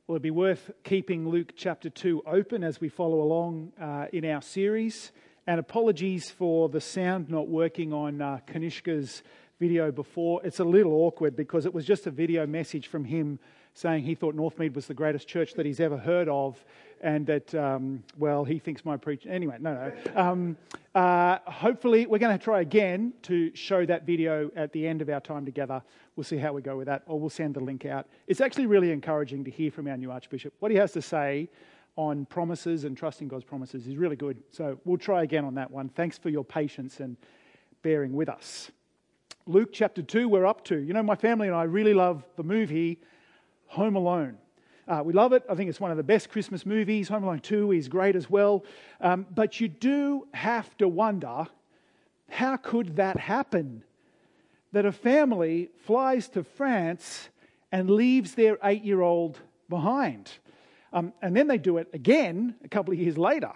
Well, it'd be worth keeping Luke chapter 2 open as we follow along in our series. And apologies for the sound not working on Kanishka's video before. It's a little awkward because it was just a video message from him saying he thought Northmead was the greatest church that he's ever heard of, and that, he thinks my preaching... Anyway, no. Hopefully, we're going to try again to show that video at the end of our time together. We'll see how we go with that, or we'll send the link out. It's actually really encouraging to hear from our new Archbishop. What he has to say on promises and trusting God's promises is really good. So we'll try again on that one. Thanks for your patience and bearing with us. Luke chapter 2, we're up to. You know, my family and I really love the movie Home Alone. We love it. I think it's one of the best Christmas movies. Home Alone 2 is great as well. But you do have to wonder, how could that happen? That a family flies to France and leaves their 8-year-old behind. And then they do it again a couple of years later.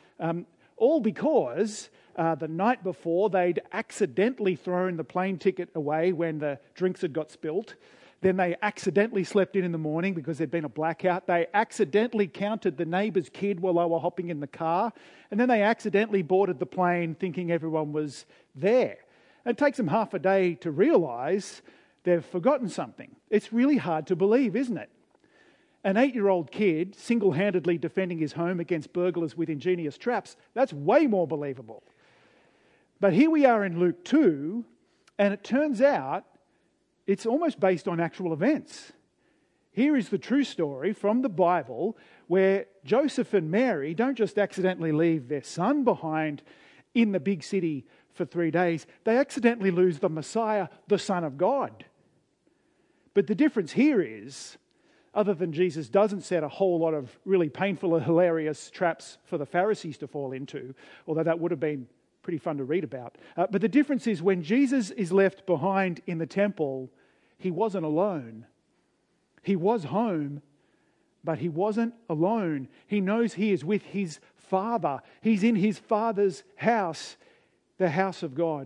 All because the night before they'd accidentally thrown the plane ticket away when the drinks had got spilt. Then they accidentally slept in the morning because there'd been a blackout. They accidentally counted the neighbour's kid while they were hopping in the car. And then they accidentally boarded the plane thinking everyone was there. And it takes them half a day to realise they've forgotten something. It's really hard to believe, isn't it? An 8-year-old kid single-handedly defending his home against burglars with ingenious traps, that's way more believable. But here we are in Luke 2, and it turns out it's almost based on actual events. Here is the true story from the Bible where Joseph and Mary don't just accidentally leave their son behind in the big city for 3 days. They accidentally lose the Messiah, the Son of God. But the difference here is, other than Jesus doesn't set a whole lot of really painful and hilarious traps for the Pharisees to fall into, although that would have been pretty fun to read about. But the difference is when Jesus is left behind in the temple, he wasn't alone. He was home, but he wasn't alone. He knows he is with his Father. He's in his Father's house, the house of God.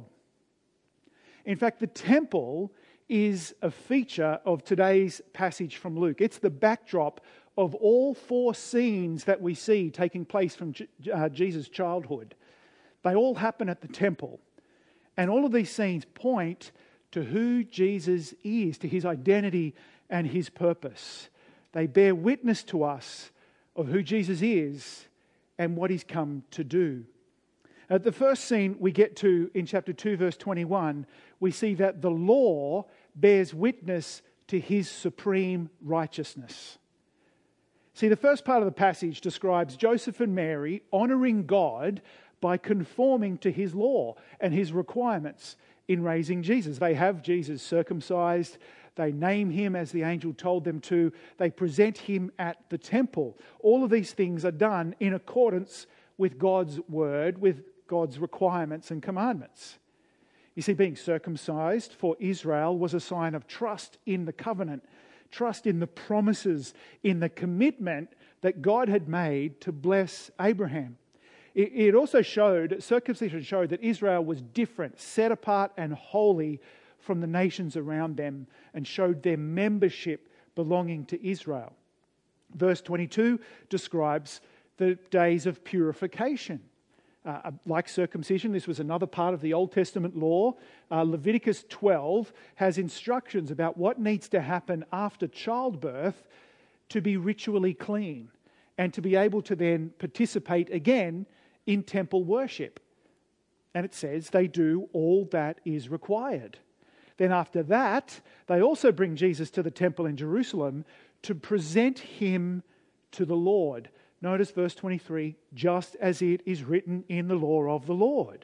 In fact, the temple is a feature of today's passage from Luke. It's the backdrop of all 4 scenes that we see taking place from Jesus' childhood. They all happen at the temple. And all of these scenes point to who Jesus is, to his identity and his purpose. They bear witness to us of who Jesus is and what he's come to do. At the first scene we get to in chapter 2, verse 21, we see that the law bears witness to his supreme righteousness. See, the first part of the passage describes Joseph and Mary honouring God by conforming to his law and his requirements in raising Jesus. They have Jesus circumcised. They name him as the angel told them to. They present him at the temple. All of these things are done in accordance with God's word, with God's requirements and commandments. You see, being circumcised for Israel was a sign of trust in the covenant, trust in the promises, in the commitment that God had made to bless Abraham. It also showed, circumcision showed that Israel was different, set apart and holy from the nations around them, and showed their membership belonging to Israel. Verse 22 describes the days of purification. Like circumcision, this was another part of the Old Testament law. Leviticus 12 has instructions about what needs to happen after childbirth to be ritually clean and to be able to then participate again in temple worship. And it says they do all that is required. Then after that, they also bring Jesus to the temple in Jerusalem to present him to the Lord. Notice verse 23, just as it is written in the law of the Lord.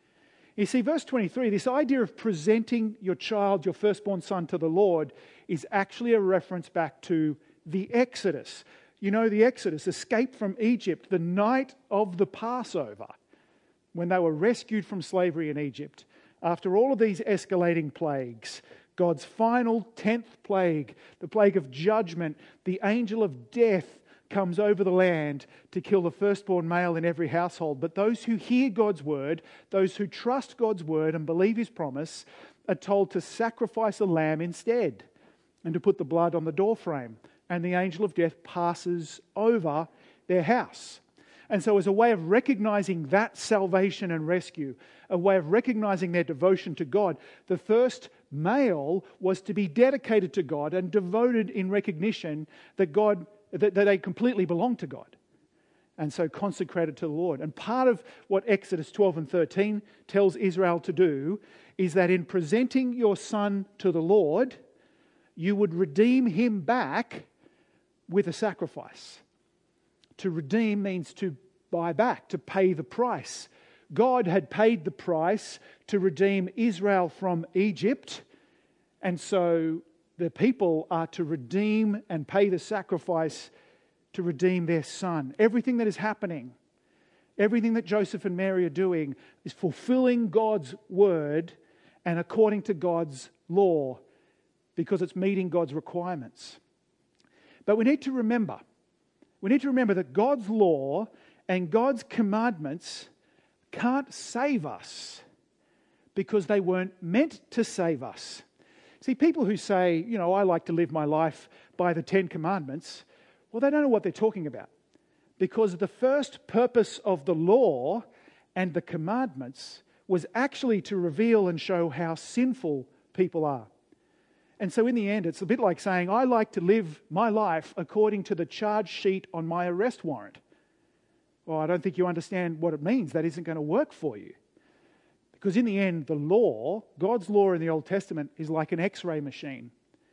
You see, verse 23, this idea of presenting your child, your firstborn son, to the Lord is actually a reference back to the Exodus. You know, the Exodus, escape from Egypt, the night of the Passover, when they were rescued from slavery in Egypt. After all of these escalating plagues, God's final 10th plague, the plague of judgment, the angel of death comes over the land to kill the firstborn male in every household. But those who hear God's word, those who trust God's word and believe his promise, are told to sacrifice a lamb instead and to put the blood on the doorframe, and the angel of death passes over their house. And so as a way of recognizing that salvation and rescue, a way of recognizing their devotion to God, the first male was to be dedicated to God and devoted in recognition that that they completely belonged to God. And so consecrated to the Lord. And part of what Exodus 12 and 13 tells Israel to do is that in presenting your son to the Lord, you would redeem him back with a sacrifice. To redeem means to buy back, to pay the price. God had paid the price to redeem Israel from Egypt, and so the people are to redeem and pay the sacrifice to redeem their son. Everything that is happening, everything that Joseph and Mary are doing is fulfilling God's word and according to God's law, because it's meeting God's requirements. But we need to remember that God's law and God's commandments can't save us because they weren't meant to save us. See, people who say, I like to live my life by the 10 Commandments, well, they don't know what they're talking about. Because the first purpose of the law and the commandments was actually to reveal and show how sinful people are. And so in the end, it's a bit like saying, I like to live my life according to the charge sheet on my arrest warrant. Well, I don't think you understand what it means. That isn't going to work for you. Because in the end, the law, God's law in the Old Testament, is like an X-ray machine.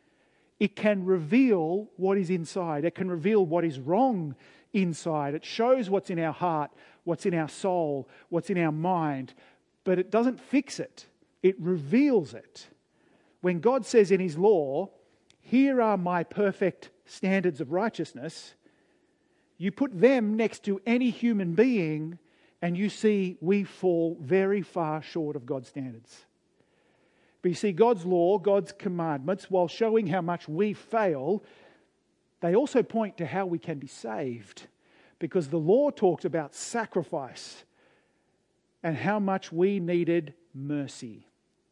It can reveal what is inside. It can reveal what is wrong inside. It shows what's in our heart, what's in our soul, what's in our mind. But it doesn't fix it. It reveals it. When God says in His law, here are my perfect standards of righteousness, you put them next to any human being and you see we fall very far short of God's standards. But you see, God's law, God's commandments, while showing how much we fail, they also point to how we can be saved. Because the law talks about sacrifice and how much we needed mercy.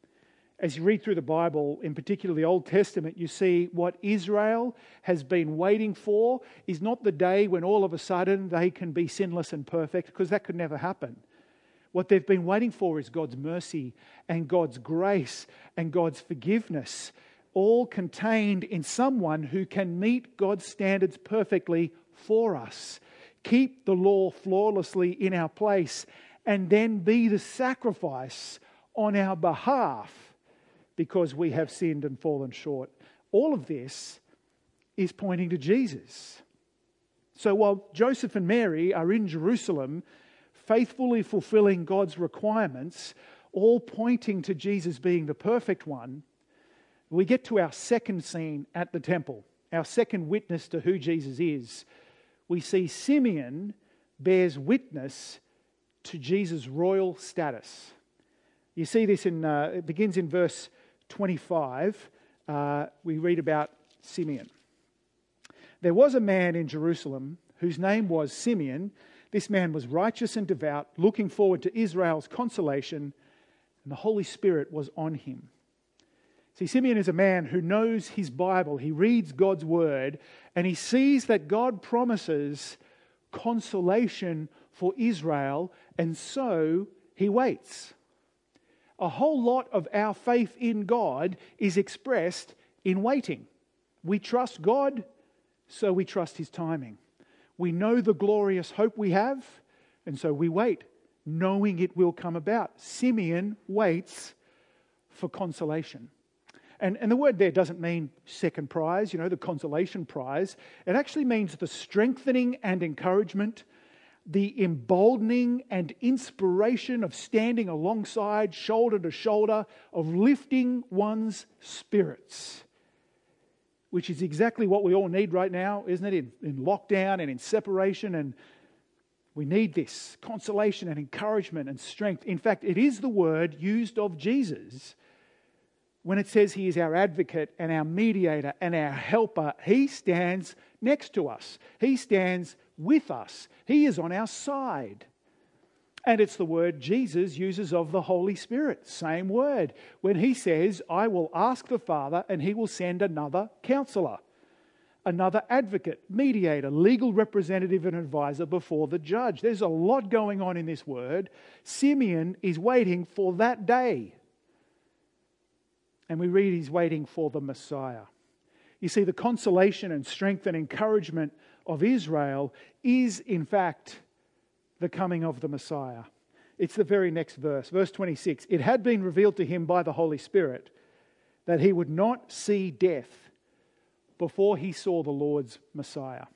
As you read through the Bible, in particular the Old Testament, you see what Israel has been waiting for is not the day when all of a sudden they can be sinless and perfect, because that could never happen. What they've been waiting for is God's mercy and God's grace and God's forgiveness, all contained in someone who can meet God's standards perfectly for us, keep the law flawlessly in our place, and then be the sacrifice on our behalf because we have sinned and fallen short. All of this is pointing to Jesus. So while Joseph and Mary are in Jerusalem, faithfully fulfilling God's requirements, all pointing to Jesus being the perfect one, we get to our second scene at the temple, our second witness to who Jesus is. We see Simeon bears witness to Jesus' royal status. You see this it begins in verse 25. We read about Simeon. There was a man in Jerusalem whose name was Simeon. This man was righteous and devout, looking forward to Israel's consolation, and the Holy Spirit was on him. See, Simeon is a man who knows his Bible. He reads God's word, and he sees that God promises consolation for Israel, and so he waits. A whole lot of our faith in God is expressed in waiting. We trust God, so we trust His timing. We know the glorious hope we have, and so we wait, knowing it will come about. Simeon waits for consolation. And the word there doesn't mean second prize, the consolation prize. It actually means the strengthening and encouragement, the emboldening and inspiration of standing alongside, shoulder to shoulder, of lifting one's spirits, which is exactly what we all need right now, isn't it? In lockdown and in separation, and we need this consolation and encouragement and strength. In fact, it is the word used of Jesus when it says He is our advocate and our mediator and our helper. He stands next to us. He stands with us. He is on our side. And it's the word Jesus uses of the Holy Spirit. Same word. When He says, I will ask the Father and He will send another counselor. another advocate, mediator, legal representative and advisor before the judge. There's a lot going on in this word. Simeon is waiting for that day. And we read he's waiting for the Messiah. You see, the consolation and strength and encouragement of Israel is, in fact, the coming of the Messiah. It's the very next verse, verse 26. It had been revealed to him by the Holy Spirit that he would not see death before he saw the Lord's Messiah.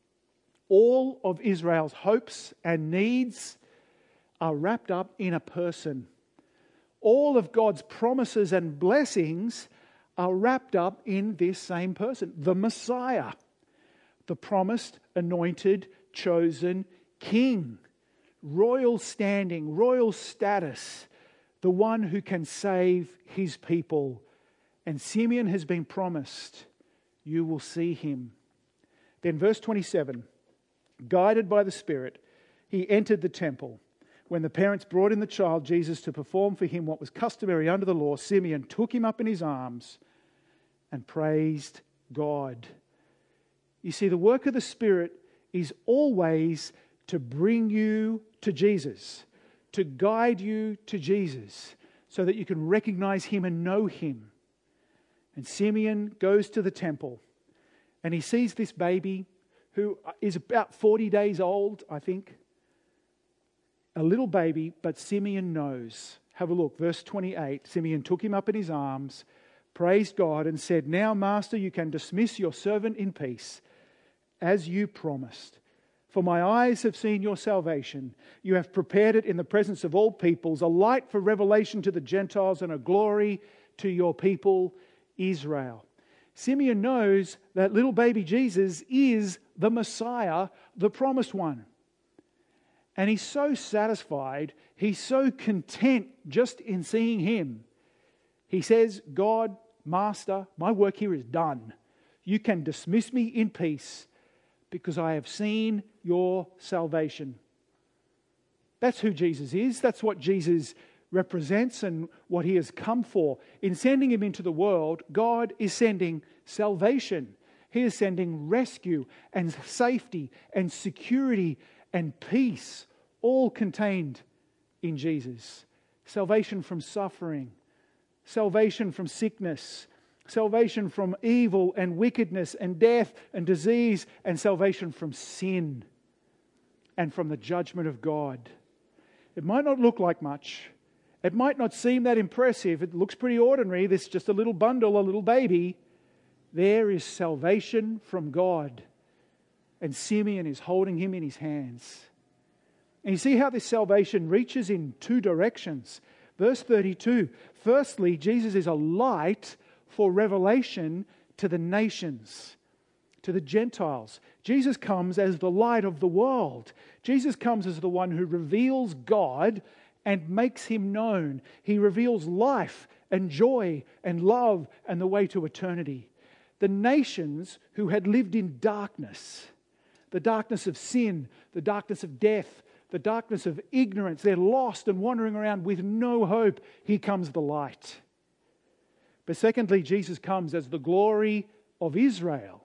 All of Israel's hopes and needs are wrapped up in a person. All of God's promises and blessings are wrapped up in this same person, the Messiah, the promised, anointed, chosen King. Royal standing, royal status, the one who can save his people. And Simeon has been promised, you will see him. Then verse 27, guided by the Spirit, he entered the temple. When the parents brought in the child Jesus to perform for him what was customary under the law, Simeon took him up in his arms and praised God. You see, the work of the Spirit is always to bring you to Jesus, to guide you to Jesus, so that you can recognize him and know him. And Simeon goes to the temple and he sees this baby who is about 40 days old, I think. A little baby, but Simeon knows. Have a look, verse 28. Simeon took him up in his arms, praised God and said, now, Master, you can dismiss your servant in peace, as you promised. For my eyes have seen your salvation. You have prepared it in the presence of all peoples, a light for revelation to the Gentiles and a glory to your people, Israel. Simeon knows that little baby Jesus is the Messiah, the promised one. And he's so satisfied, he's so content just in seeing him. He says, God, Master, my work here is done. You can dismiss me in peace because I have seen your salvation. That's who Jesus is. That's what Jesus represents and what he has come for. In sending him into the world, God is sending salvation. He is sending rescue and safety and security and peace, all contained in Jesus. Salvation from suffering, salvation from sickness, salvation from evil and wickedness and death and disease, and salvation from sin and from the judgment of God. It might not look like much. It might not seem that impressive. It looks pretty ordinary. This is just a little bundle, a little baby. There is salvation from God. And Simeon is holding him in his hands. And you see how this salvation reaches in two directions. Verse 32, firstly, Jesus is a light for revelation to the nations, to the Gentiles. Jesus comes as the light of the world. Jesus comes as the one who reveals God and makes him known. He reveals life and joy and love and the way to eternity. The nations who had lived in darkness, the darkness of sin, the darkness of death, the darkness of ignorance, they're lost and wandering around with no hope. Here comes the light. But secondly, Jesus comes as the glory of Israel,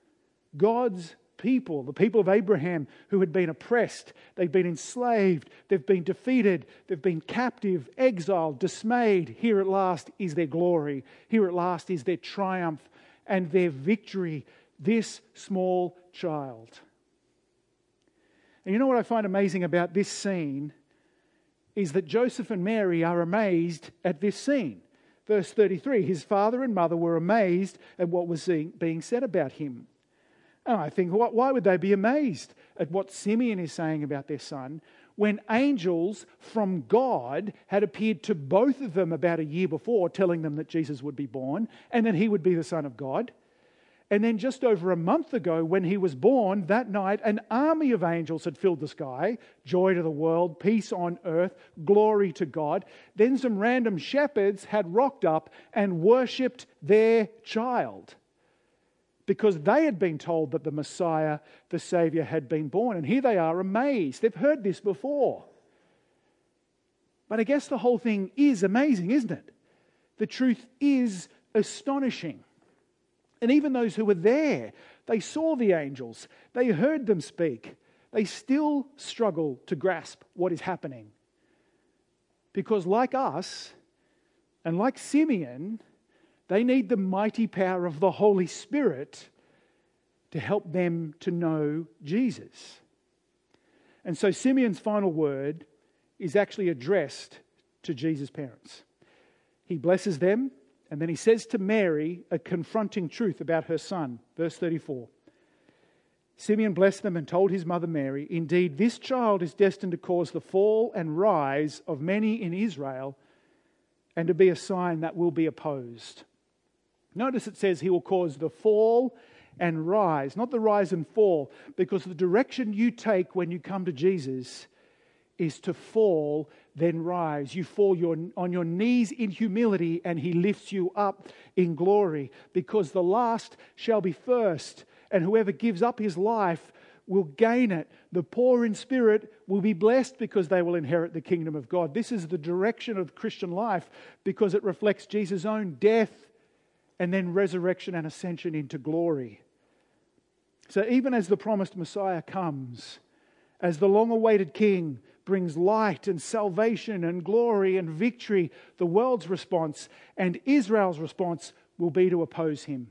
God's people, the people of Abraham who had been oppressed, they've been enslaved, they've been defeated, they've been captive, exiled, dismayed. Here at last is their glory. Here at last is their triumph and their victory, this small child. And you know what I find amazing about this scene is that Joseph and Mary are amazed at this scene. Verse 33, his father and mother were amazed at what was being said about him. And I think, why would they be amazed at what Simeon is saying about their son when angels from God had appeared to both of them about a year before, telling them that Jesus would be born and that he would be the Son of God? And then just over a month ago, when he was born, that night, an army of angels had filled the sky. Joy to the world, peace on earth, glory to God. Then some random shepherds had rocked up and worshipped their child, because they had been told that the Messiah, the Saviour, had been born. And here they are amazed. They've heard this before. But I guess the whole thing is amazing, isn't it? The truth is astonishing. And even those who were there, They saw the angels. They heard them speak. They still struggle to grasp what is happening. Because like us, and like Simeon, they need the mighty power of the Holy Spirit to help them to know Jesus. And so Simeon's final word is actually addressed to Jesus' parents. He blesses them, and then he says to Mary a confronting truth about her son. Verse 34. Simeon blessed them and told his mother Mary, "Indeed, this child is destined to cause the fall and rise of many in Israel, and to be a sign that will be opposed." Notice it says he will cause the fall and rise, not the rise and fall, because the direction you take when you come to Jesus is to fall, then rise. You fall on your knees in humility, and he lifts you up in glory, because the last shall be first, and whoever gives up his life will gain it. The poor in spirit will be blessed because they will inherit the kingdom of God. This is the direction of Christian life because it reflects Jesus' own death and then resurrection and ascension into glory. So even as the promised Messiah comes, as the long-awaited King brings light and salvation and glory and victory, the world's response and Israel's response will be to oppose him.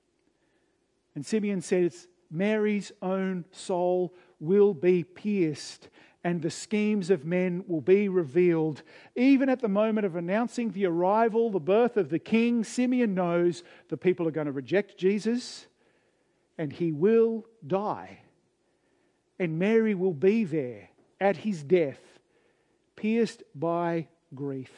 And Simeon says, Mary's own soul will be pierced, and the schemes of men will be revealed. Even at the moment of announcing the arrival, the birth of the King, Simeon knows the people are going to reject Jesus, and he will die. And Mary will be there at his death, pierced by grief.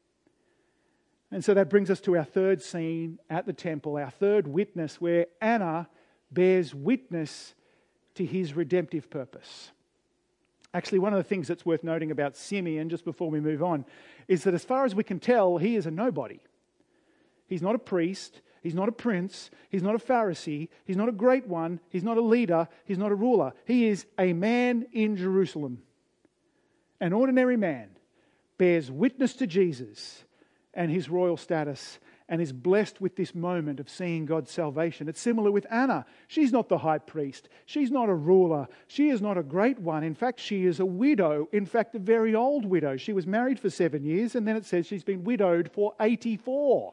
And so that brings us to our third scene at the temple, our third witness, where Anna bears witness to his redemptive purpose. Actually, one of the things that's worth noting about Simeon, just before we move on, is that as far as we can tell, he is a nobody. He's not a priest, he's not a prince, he's not a Pharisee, he's not a great one, he's not a leader, he's not a ruler. He is a man in Jerusalem. An ordinary man bears witness to Jesus and his royal status, and is blessed with this moment of seeing God's salvation. It's similar with Anna. She's not the high priest. She's not a ruler. She is not a great one. In fact, she is a widow. In fact, a very old widow. She was married for 7 years, and then it says she's been widowed for 84.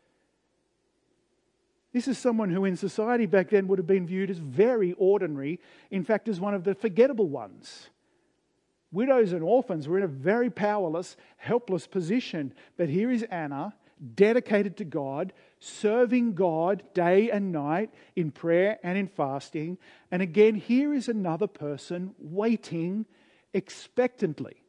This is someone who in society back then would have been viewed as very ordinary, in fact, as one of the forgettable ones. Widows and orphans were in a very powerless, helpless position. But here is Anna, dedicated to God, serving God day and night in prayer and in fasting. And again, here is another person waiting expectantly,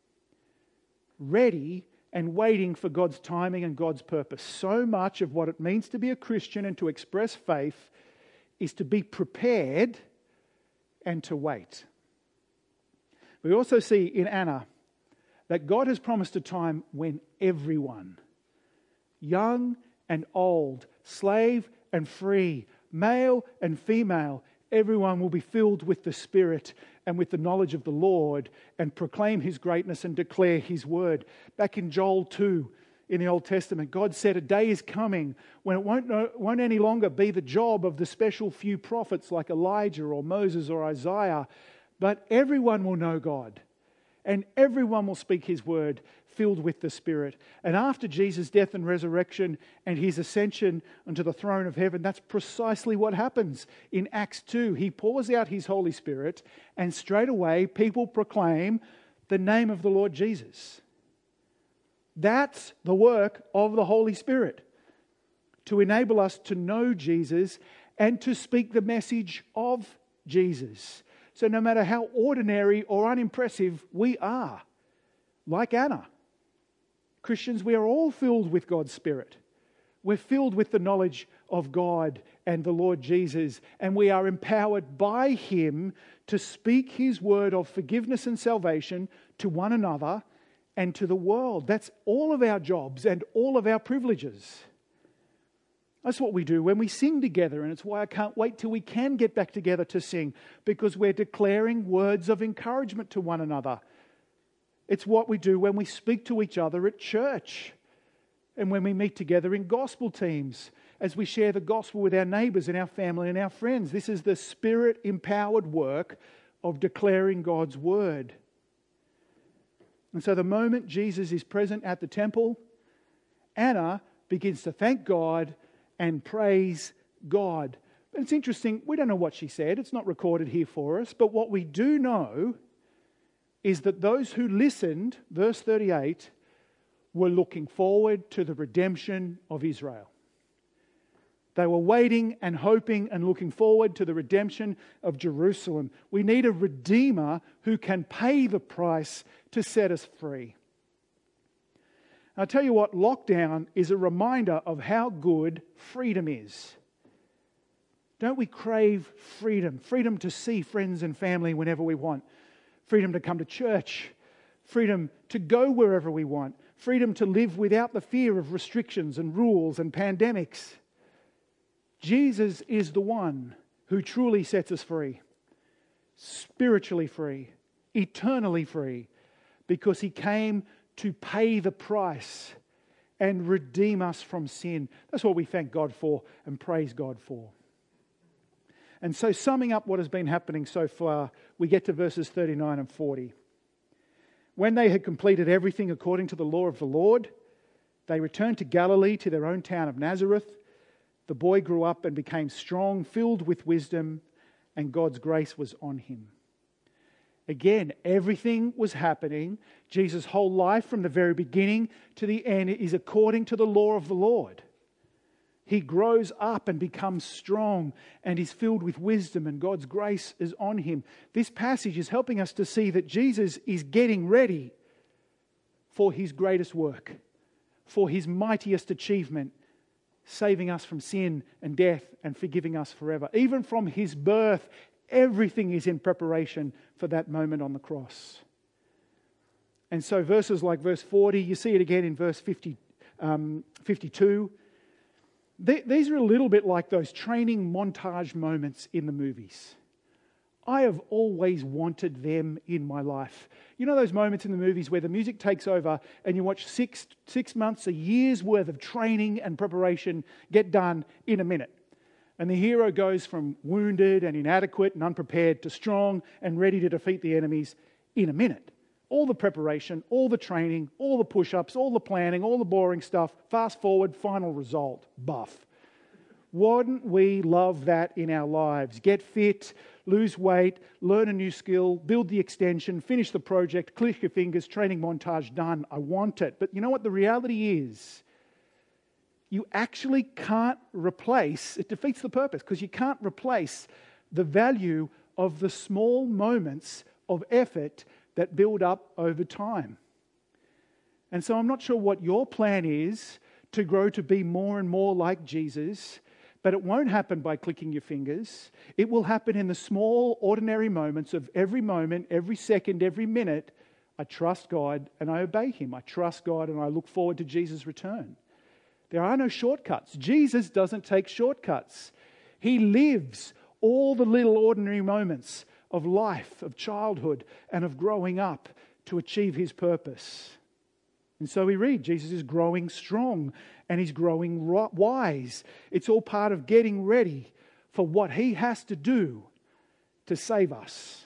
ready and waiting for God's timing and God's purpose. So much of what it means to be a Christian and to express faith is to be prepared and to wait. We also see in Anna that God has promised a time when everyone, young and old, slave and free, male and female, everyone will be filled with the Spirit and with the knowledge of the Lord and proclaim His greatness and declare His word. Back in Joel 2 in the Old Testament, God said a day is coming when it won't any longer be the job of the special few prophets like Elijah or Moses or Isaiah, but everyone will know God and everyone will speak His word filled with the Spirit. And after Jesus' death and resurrection and His ascension unto the throne of heaven, that's precisely what happens. In Acts 2, He pours out His Holy Spirit and straight away people proclaim the name of the Lord Jesus. That's the work of the Holy Spirit, to enable us to know Jesus and to speak the message of Jesus. So no matter how ordinary or unimpressive we are, like Anna, Christians, we are all filled with God's Spirit. We're filled with the knowledge of God and the Lord Jesus, and we are empowered by Him to speak His word of forgiveness and salvation to one another and to the world. That's all of our jobs and all of our privileges. That's what we do when we sing together, and it's why I can't wait till we can get back together to sing, because we're declaring words of encouragement to one another. It's what we do when we speak to each other at church and when we meet together in gospel teams as we share the gospel with our neighbours and our family and our friends. This is the Spirit-empowered work of declaring God's word. And so the moment Jesus is present at the temple, Anna begins to thank God and praise God. But it's interesting, we don't know what she said. It's not recorded here for us. But what we do know is that those who listened, verse 38, were looking forward to the redemption of Israel. They were waiting and hoping and looking forward to the redemption of Jerusalem. We need a Redeemer who can pay the price to set us free. I'll tell you what, lockdown is a reminder of how good freedom is. Don't we crave freedom? Freedom to see friends and family whenever we want. Freedom to come to church. Freedom to go wherever we want. Freedom to live without the fear of restrictions and rules and pandemics. Jesus is the one who truly sets us free. Spiritually free. Eternally free. Because He came to pay the price and redeem us from sin. That's what we thank God for and praise God for. And so, summing up what has been happening so far, we get to verses 39 and 40. When they had completed everything according to the law of the Lord, they returned to Galilee, to their own town of Nazareth. The boy grew up and became strong, filled with wisdom, and God's grace was on him. Again, everything was happening. Jesus' whole life from the very beginning to the end is according to the law of the Lord. He grows up and becomes strong and is filled with wisdom, and God's grace is on him. This passage is helping us to see that Jesus is getting ready for His greatest work, for His mightiest achievement, saving us from sin and death and forgiving us forever. Even from His birth, everything is in preparation for that moment on the cross. And so verses like verse 40, you see it again in verse 52. These are a little bit like those training montage moments in the movies. I have always wanted them in my life. You know those moments in the movies where the music takes over and you watch six months, a year's worth of training and preparation get done in a minute. And the hero goes from wounded and inadequate and unprepared to strong and ready to defeat the enemies in a minute. All the preparation, all the training, all the push-ups, all the planning, all the boring stuff. Fast forward, final result, buff. Wouldn't we love that in our lives? Get fit, lose weight, learn a new skill, build the extension, finish the project, click your fingers, training montage done. I want it. But you know what the reality is? You actually can't replace, it defeats the purpose, because you can't replace the value of the small moments of effort that build up over time. And so I'm not sure what your plan is to grow to be more and more like Jesus, but it won't happen by clicking your fingers. It will happen in the small, ordinary moments of every moment, every second, every minute. I trust God and I obey Him. I trust God and I look forward to Jesus' return. There are no shortcuts. Jesus doesn't take shortcuts. He lives all the little ordinary moments of life, of childhood, and of growing up to achieve His purpose. And so we read, Jesus is growing strong and He's growing wise. It's all part of getting ready for what He has to do to save us.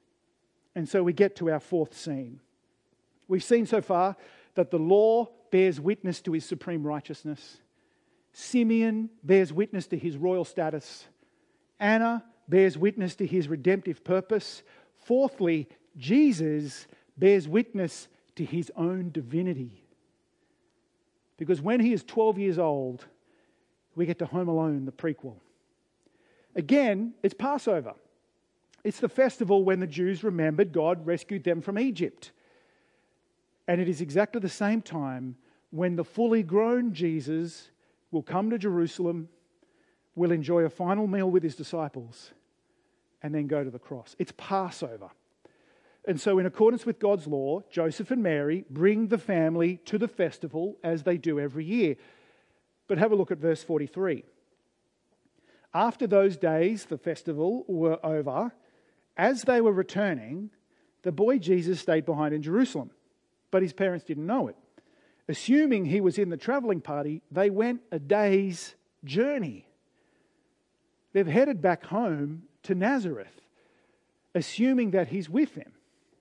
And so we get to our fourth scene. We've seen so far that the law bears witness to His supreme righteousness. Simeon bears witness to His royal status. Anna bears witness to His redemptive purpose. Fourthly, Jesus bears witness to His own divinity. Because when He is 12 years old, we get to Home Alone, the prequel. Again, it's Passover. It's the festival when the Jews remembered God rescued them from Egypt. And it is exactly the same time when the fully grown Jesus will come to Jerusalem, will enjoy a final meal with His disciples, and then go to the cross. It's Passover. And so in accordance with God's law, Joseph and Mary bring the family to the festival as they do every year. But have a look at verse 43. After those days, the festival were over, as they were returning, the boy Jesus stayed behind in Jerusalem. But His parents didn't know it. Assuming He was in the travelling party, they went a day's journey. They've headed back home to Nazareth, assuming that he's with them.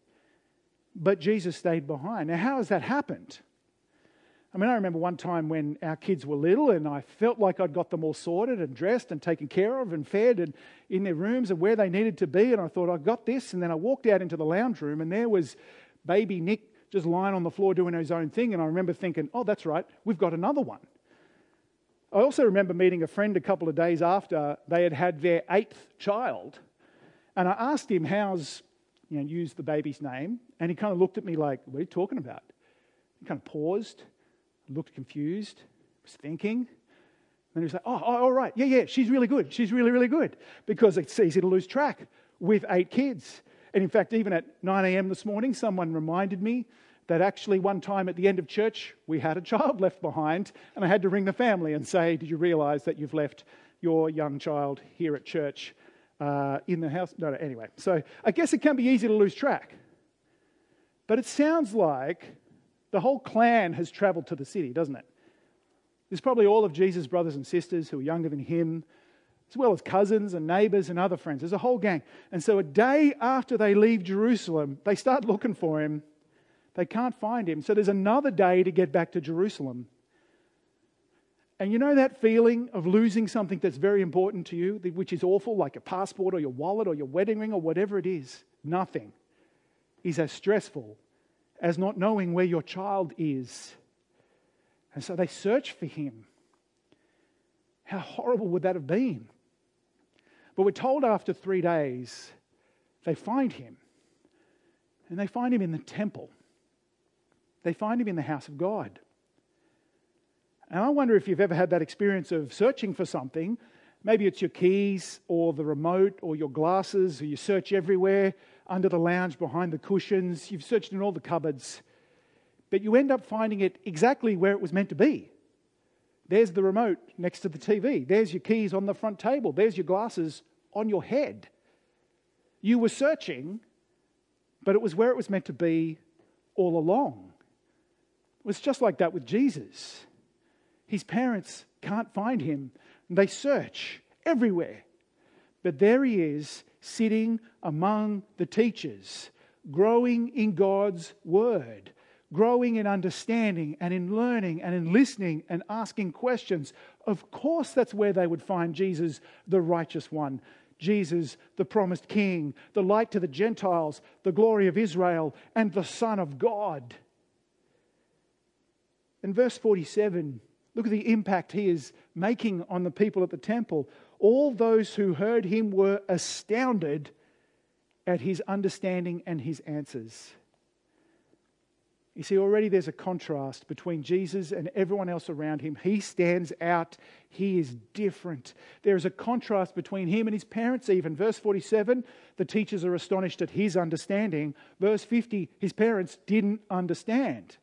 But Jesus stayed behind. Now, how has that happened? I mean, I remember one time when our kids were little and I felt like I'd got them all sorted and dressed and taken care of and fed and in their rooms and where they needed to be. And I thought, I've got this. And then I walked out into the lounge room and there was baby Nick just lying on the floor doing his own thing. And I remember thinking, oh, that's right, we've got another one. I also remember meeting a friend a couple of days after they had had their 8th child. And I asked him, how's, use the baby's name. And he kind of looked at me like, what are you talking about? He kind of paused, looked confused, was thinking. Then he was like, oh, all right, yeah, she's really good. She's really, really good. Because it's easy to lose track with 8 kids. And in fact, even at 9 a.m. this morning, someone reminded me that actually one time at the end of church, we had a child left behind, and I had to ring the family and say, did you realize that you've left your young child here at church in the house? No, anyway. So I guess it can be easy to lose track. But it sounds like the whole clan has traveled to the city, doesn't it? There's probably all of Jesus' brothers and sisters who are younger than him, as well as cousins and neighbours and other friends. There's a whole gang. And so a day after they leave Jerusalem, they start looking for him. They can't find him. So there's another day to get back to Jerusalem. And you know that feeling of losing something that's very important to you, which is awful, like a passport or your wallet or your wedding ring or whatever it is? Nothing is as stressful as not knowing where your child is. And so they search for him. How horrible would that have been? But we're told after 3 days, they find him. And they find him in the temple. They find him in the house of God. And I wonder if you've ever had that experience of searching for something. Maybe it's your keys or the remote or your glasses, or you search everywhere, under the lounge, behind the cushions. You've searched in all the cupboards. But you end up finding it exactly where it was meant to be. There's the remote next to the TV. There's your keys on the front table. There's your glasses on your head. You were searching, but it was where it was meant to be all along. It was just like that with Jesus. His parents can't find him. They search everywhere. But there he is, sitting among the teachers, growing in God's word, growing in understanding and in learning and in listening and asking questions. Of course, that's where they would find Jesus, the righteous one. Jesus, the promised King, the light to the Gentiles, the glory of Israel, and the Son of God. In verse 47, look at the impact he is making on the people at the temple. All those who heard him were astounded at his understanding and his answers. You see, already there's a contrast between Jesus and everyone else around him. He stands out. He is different. There is a contrast between him and his parents even. Verse 47, the teachers are astonished at his understanding. Verse 50, his parents didn't understand.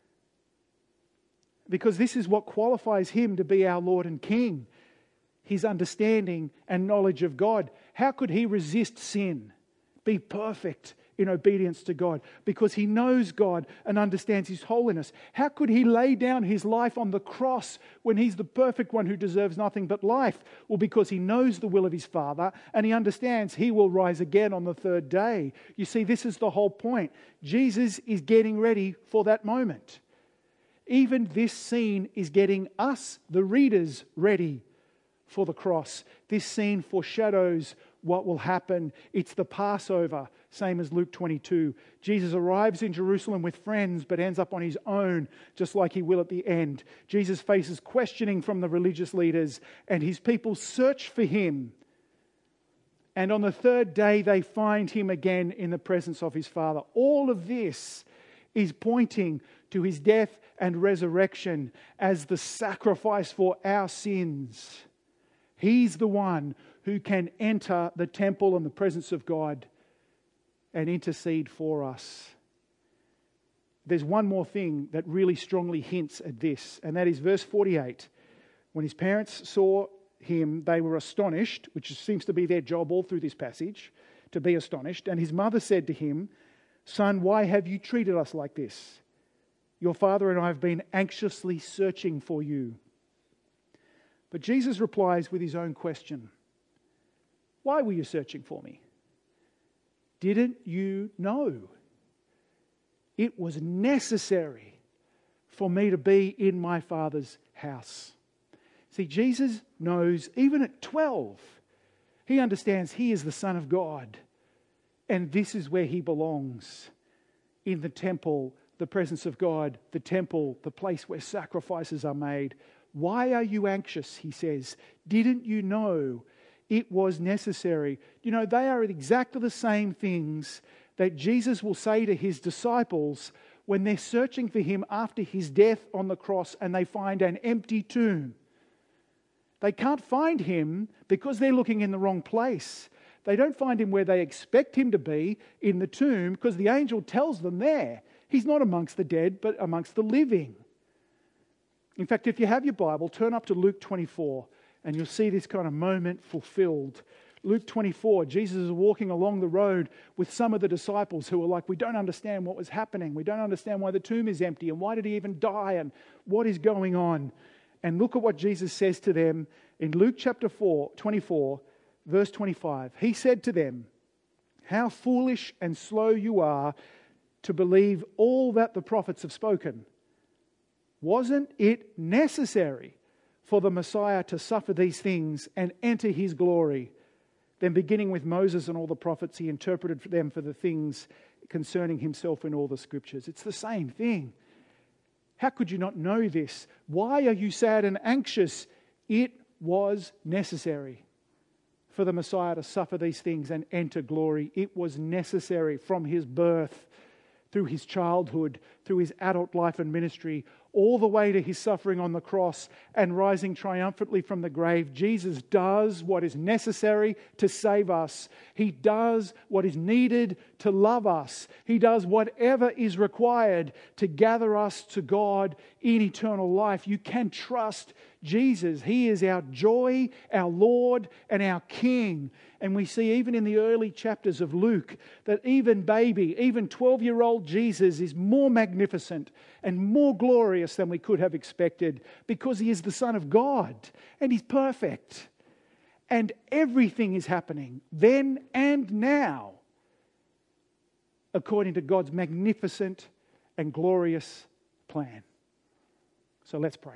Because this is what qualifies him to be our Lord and King. His understanding and knowledge of God. How could he resist sin? Be perfect in obedience to God, because he knows God and understands his holiness. How could he lay down his life on the cross when he's the perfect one who deserves nothing but life? Well, because he knows the will of his Father and he understands he will rise again on the 3rd day. You see, this is the whole point. Jesus is getting ready for that moment. Even this scene is getting us, the readers, ready for the cross. This scene foreshadows what will happen. It's the Passover, same as Luke 22. Jesus arrives in Jerusalem with friends, but ends up on his own, just like he will at the end. Jesus faces questioning from the religious leaders, and his people search for him. And on the 3rd day, they find him again in the presence of his Father. All of this is pointing to his death and resurrection as the sacrifice for our sins. He's the one who can enter the temple and the presence of God and intercede for us. There's one more thing that really strongly hints at this, and that is verse 48. When his parents saw him, they were astonished, which seems to be their job all through this passage, to be astonished. And his mother said to him, "Son, why have you treated us like this? Your father and I have been anxiously searching for you." But Jesus replies with his own question. Why were you searching for me? Didn't you know it was necessary for me to be in my Father's house? See, Jesus knows, even at 12, he understands he is the Son of God. And this is where he belongs. In the temple, the presence of God, the temple, the place where sacrifices are made. Why are you anxious, he says? Didn't you know it was necessary? You know, they are exactly the same things that Jesus will say to his disciples when they're searching for him after his death on the cross and they find an empty tomb. They can't find him because they're looking in the wrong place. They don't find him where they expect him to be, in the tomb, because the angel tells them there. He's not amongst the dead, but amongst the living. In fact, if you have your Bible, turn up to Luke 24, and you'll see this kind of moment fulfilled. Luke 24, Jesus is walking along the road with some of the disciples who are like, we don't understand what was happening. We don't understand why the tomb is empty, and why did he even die, and what is going on. And look at what Jesus says to them in Luke chapter 24, verse 25. He said to them, how foolish and slow you are to believe all that the prophets have spoken. Wasn't it necessary for the Messiah to suffer these things and enter his glory? Then beginning with Moses and all the prophets, he interpreted for them for the things concerning himself in all the scriptures. It's the same thing. How could you not know this? Why are you sad and anxious? It was necessary for the Messiah to suffer these things and enter glory. It was necessary from his birth, through his childhood, through his adult life and ministry, all the way to his suffering on the cross and rising triumphantly from the grave. Jesus does what is necessary to save us. He does what is needed to love us. He does whatever is required to gather us to God in eternal life. You can trust Jesus. He is our joy, our Lord, and our King. And we see even in the early chapters of Luke that even 12-year-old Jesus is more magnificent and more glorious than we could have expected, because he is the Son of God and he's perfect. And everything is happening then and now according to God's magnificent and glorious plan. So let's pray.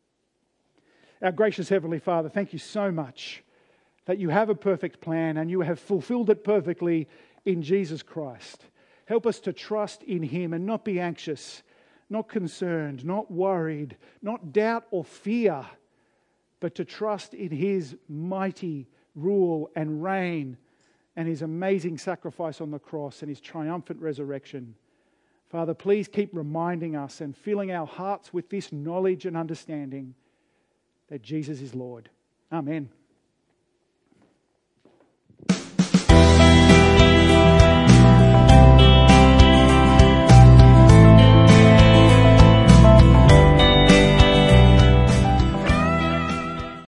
Our gracious Heavenly Father, thank you so much that you have a perfect plan and you have fulfilled it perfectly in Jesus Christ. Help us to trust in him and not be anxious, not concerned, not worried, not doubt or fear, but to trust in his mighty rule and reign and his amazing sacrifice on the cross and his triumphant resurrection. Father, please keep reminding us and filling our hearts with this knowledge and understanding that Jesus is Lord. Amen.